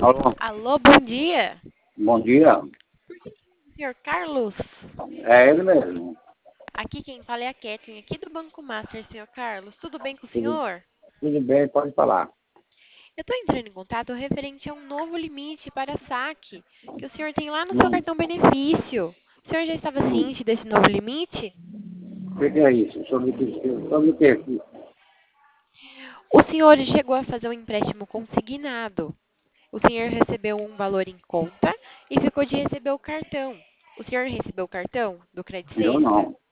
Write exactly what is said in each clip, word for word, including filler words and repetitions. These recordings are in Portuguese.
Alô, Alô, bom dia. bom dia. Senhor Carlos, É ele mesmo. aqui quem fala é a Kathleen, aqui do Banco Master, senhor Carlos. Tudo bem com o Tudo, senhor? tudo bem, pode falar. Eu estou entrando em contato referente a um novo limite para saque que o senhor tem lá no seu Hum, cartão benefício. O senhor já estava hum. ciente desse novo limite? O que, que é isso? Sobre o que? Sobre o que? O senhor chegou a fazer um empréstimo consignado. O senhor recebeu um valor em conta e ficou de receber o cartão. O senhor recebeu o cartão do Credit Eu Sexta? não.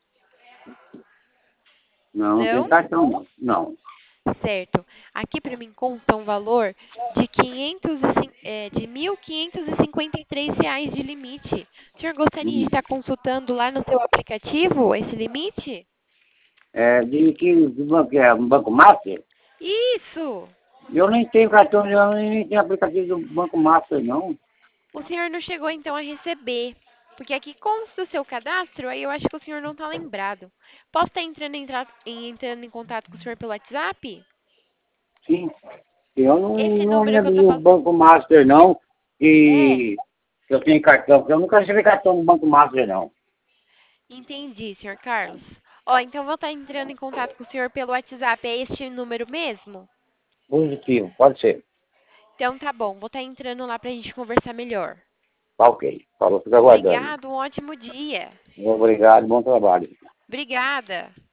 Não, não tem Não? cartão, não. Não. Certo. Aqui para mim consta um valor de, quinhentos e cin- é, de mil quinhentos e cinquenta e três reais de limite. O senhor gostaria de Hum. estar consultando lá no seu aplicativo esse limite? É, de que de banco é? Um Banco Master? Isso! Eu nem tenho cartão, eu nem tenho aplicativo do Banco Master, não. O senhor não chegou então a receber. Porque aqui consta o seu cadastro, aí eu acho que o senhor não está lembrado. Posso estar entrando em, tra- em- entrando em contato com o senhor pelo WhatsApp? Sim. Eu não, Esse não número que eu lembro estou do falando. Banco Master, não. É, E eu tenho cartão, porque eu nunca recebi cartão do Banco Master, não. entendi, senhor Carlos. Ó, então vou estar entrando em contato com o senhor pelo WhatsApp. É este número mesmo? Positivo, pode ser. Então tá bom, vou estar entrando lá pra gente conversar melhor. Tá ok. Falou, fica aguardando. Obrigado, um ótimo dia. Obrigado, bom trabalho. Obrigada.